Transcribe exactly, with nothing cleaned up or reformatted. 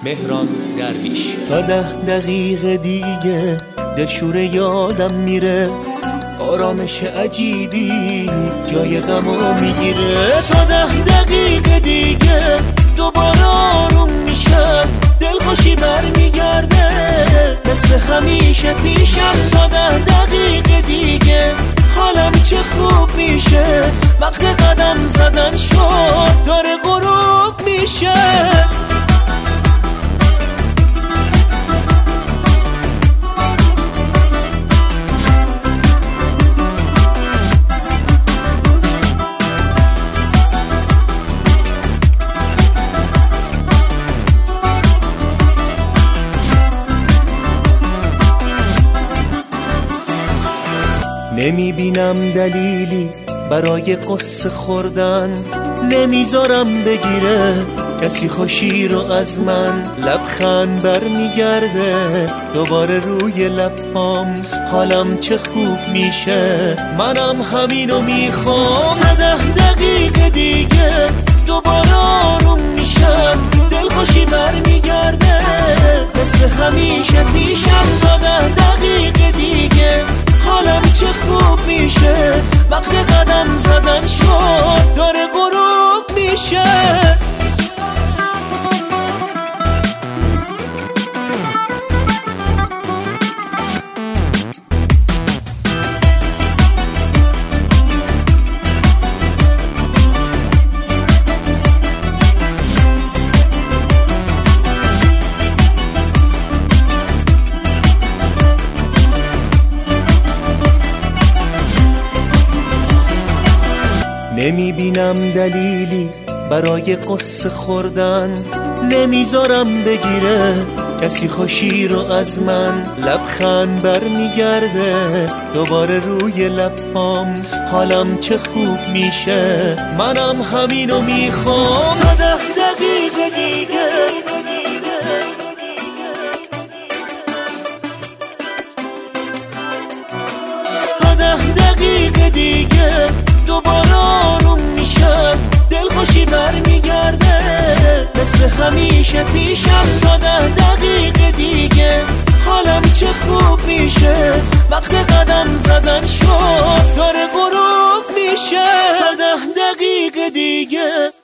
مهران درویش. تا ده دقیقه دیگه دلشور یادم میره، آرامش عجیبی جای غمو میگیره. تا ده دقیقه دیگه دوباره آروم میشم، دلخوشی برمیگرده مثل همیشه پیشم. تا ده دقیقه دیگه حالم چه خوب میشه، وقت قدم زدن شد داره غروب میشه. نمیبینم دلیلی برای قصه خوردن، نمیذارم بگیره کسی خوشی رو از من. لبخند برمیگرده دوباره روی لبام، حالم چه خوب میشه، منم همینو میخوام. تا ده دقیقه دیگه دوباره آروم میشم، دلخوشی برمیگرده مثل همیشه پیشم. تا ده دقیقه دیگه حالم چه خوب میشه، وقت قدم زدن شد داره غروب میشه. نمیبینم دلیلی برای قصه خوردن، نمیذارم بگیره کسی خوشی رو از من. لبخند برمیگرده دوباره روی لبام، حالم چه خوب میشه، منم همینو میخوام. تا ده دقیقه دیگه تا ده دقیقه دیگه دوباره آروم میشم، دلخوشی برمیگرده مثل همیشه پیشم. تا ده دقیقه دیگه حالم چه خوب میشه، وقت قدم زدن شد داره غروب میشه. تا ده دقیقه دیگه